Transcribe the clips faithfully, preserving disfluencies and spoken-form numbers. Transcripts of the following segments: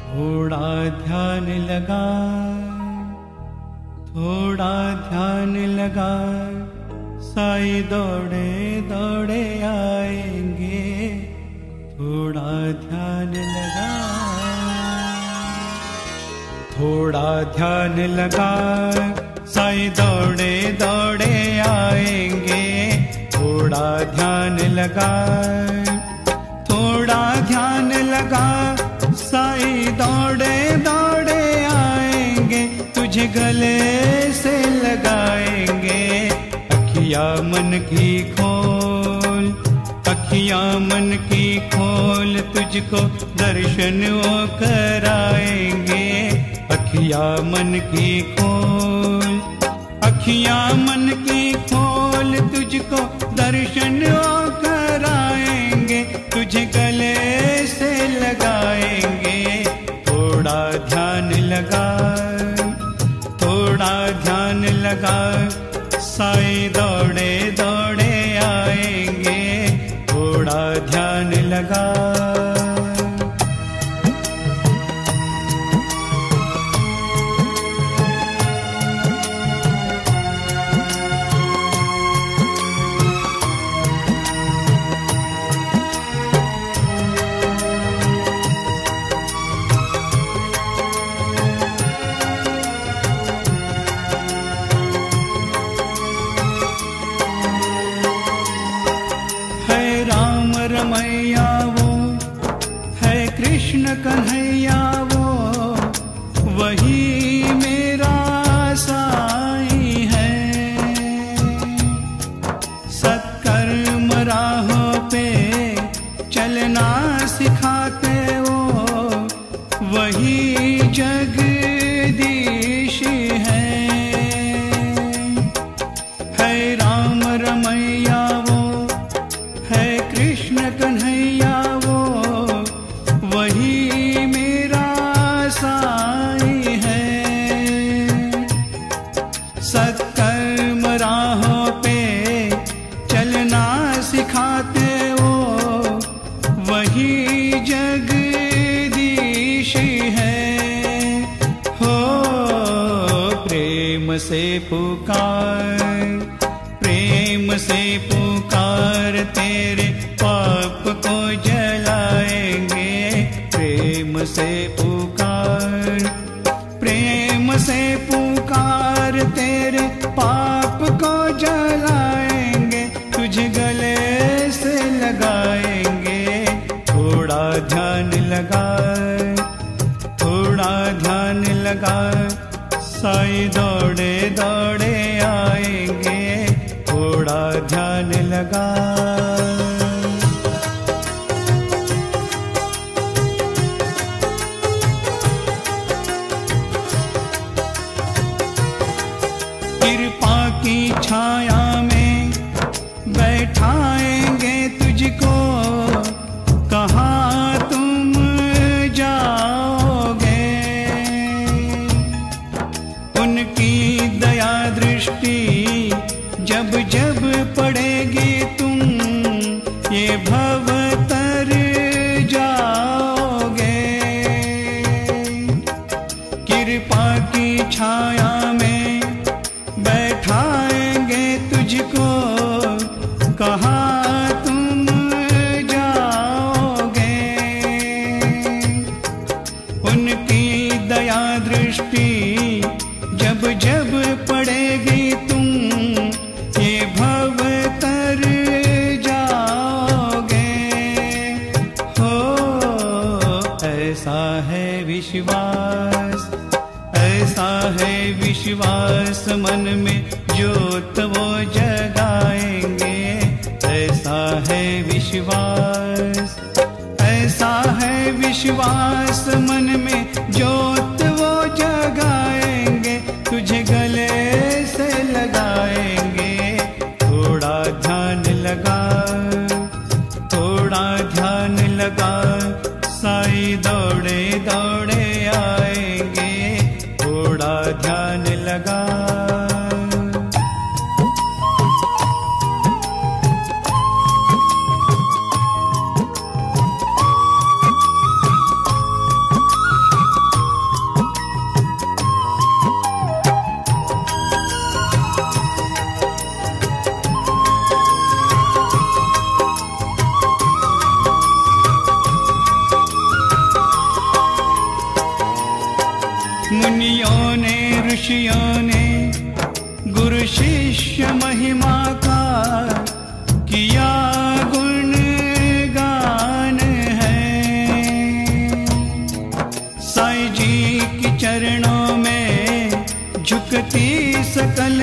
थोड़ा ध्यान लगा, थोड़ा ध्यान लगा, साईं दौड़े दौड़े आएंगे। थोड़ा ध्यान लगा, थोड़ा ध्यान लगा, साईं दौड़े दौड़े आएंगे। थोड़ा ध्यान लगा, थोड़ा ध्यान लगा, साईं दौड़े दौड़े आएंगे। तुझे गले से लगाएंगे। अखियाँ मन की खोल, अखियाँ मन की खोल, तुझको दर्शन वो कराएंगे। अखियाँ मन की खोल, अखियाँ मन की खोल, तुझको दर्शन वो कराएंगे। तुझे गले से लगाएंगे। थोड़ा ध्यान लगा, थोड़ा ध्यान लगा, साईं दौड़े दौड़े आएंगे। थोड़ा ध्यान लगा। रमैया वो है कृष्ण कन्हैया, वो वही मेरा साईं है। सत्कर्म राहों पे चलना सिखाते वो, वही जगदीश है। है राम रमैया वो है कृष्ण कन्हैया, वो वही मेरा साईं है। सत्कर्म राहों पे चलना सिखाते वो, वही जगदीश है। हो प्रेम से पुकार, प्रेम से पुकार, तेरे पाप को जलाएंगे। प्रेम से पुकार, प्रेम से पुकार, तेरे पाप को जलाएंगे। तुझे गले से लगाएंगे। थोड़ा ध्यान लगा, थोड़ा ध्यान लगा, साईं दौड़े दौड़े आएंगे। थोड़ा ध्यान लगा। कृपा की छाया में बैठाएंगे तुझको, कहाँ तुम जाओगे। उनकी दया दृष्टि जब जब पड़ेगी, तुम ये भव तर जाओगे। कृपा की छाया में बैठाएंगे तुझको, कहाँ तुम जाओगे। उनकी दया दृष्टि जब जब पड़ेगी, तुम ये भव तर जाओगे। हो ऐसा है विश्वास, ऐसा है विश्वास, मन में ज्योत वो जगाएंगे। ऐसा है विश्वास, ऐसा है विश्वास, मन में ज्योत वो जगाएंगे। तुझे गले से लगाएंगे। थोड़ा ध्यान लगा, थोड़ा ध्यान लगा, साईं दौड़े दौड़े आएंगे। थोड़ा ध्यान लगा।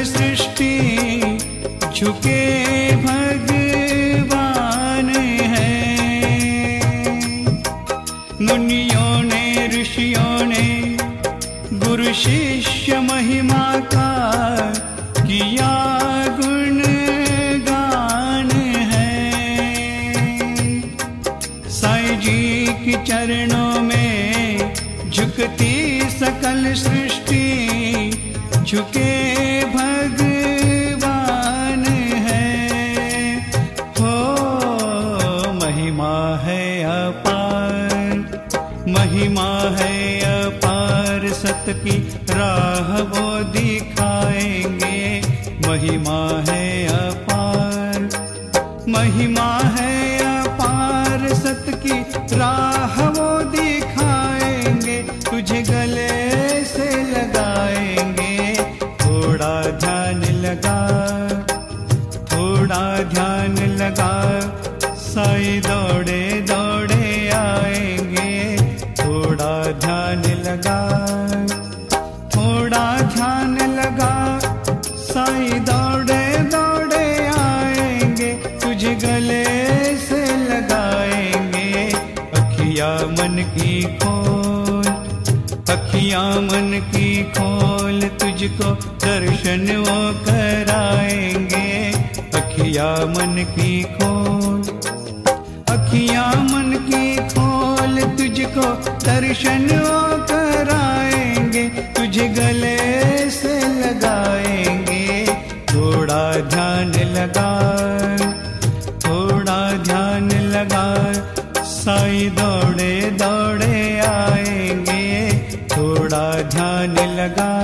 सृष्टि झुके भगवान है। मुनियों ने ऋषियों ने गुरु शिष्य महिमा का किया गुणगान है। साईं जी के चरणों में झुकती सकल सृष्टि झुके भगवान है। हो महिमा है अपार, महिमा है अपार, सत की राह वो दिखाएंगे। महिमा है अपार, महिमा है अपार, सत की राह वो दिखाएंगे। तुझे गले से लगाएंगे, थोड़ा ध्यान लगा, थोड़ा ध्यान लगा। साईं दौड़े दौड़े आएंगे, थोड़ा ध्यान लगा, थोड़ा ध्यान लगा। साईं दौड़े दौड़े आएंगे, तुझे गले से लगाएंगे। अखियाँ मन की खोल, अखियाँ मन की खोल, तुझको दर्शन वो कराएंगे। अखियाँ मन की खोल, अखियाँ मन की खोल, तुझको दर्शन वो कराएंगे। तुझे गले से लगाएंगे, थोड़ा ध्यान लगा, थोड़ा ध्यान लगा। साईं दौड़े दौड़े आएंगे, थोड़ा ध्यान लगा।